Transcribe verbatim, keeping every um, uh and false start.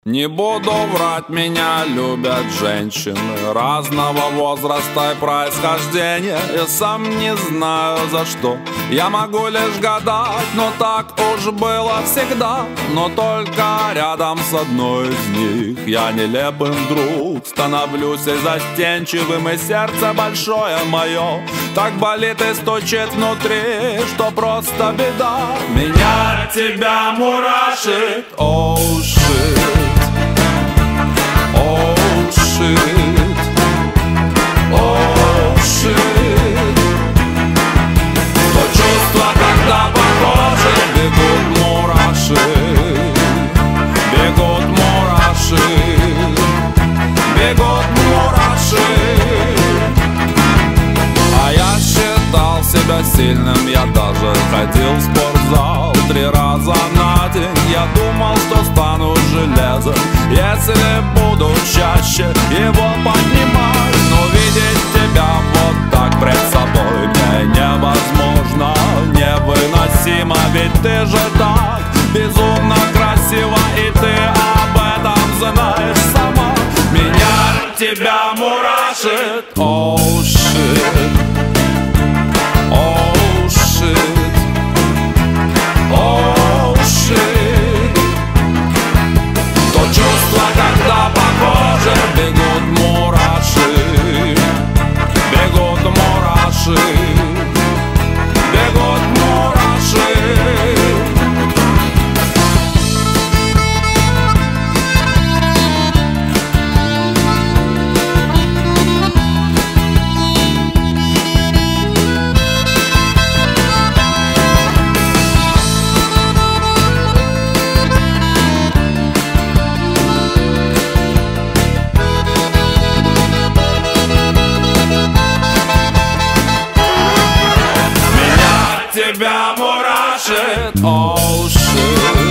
Не буду врать, меня любят женщины разного возраста и происхождения. Я сам не знаю за что, я могу лишь гадать, но так уж было всегда. Но только рядом с одной из них я нелепым вдруг становлюсь и застенчивым, и сердце большое мое так болит и стучит внутри, что просто беда. Меня от тебя мурашит, оу, shit. Oh shit, oh shit. То чувство, когда по коже бегут мураши, бегут мураши, бегут мураши. А я считал себя сильным, я даже ходил в спортзал три раза на день. Я думал, что стану железом, если буду чаще его поднимать. Но видеть тебя вот так пред собой мне невозможно, невыносимо. Ведь ты же так безумно красива, и ты об этом знаешь сама. Меня от тебя мурашит, оу, shit, оу, shit, оу, shit. То чувство, когда по коже бегут мураши, бегут мураши, бегут мураши. Тебя мурашит, оу, shit.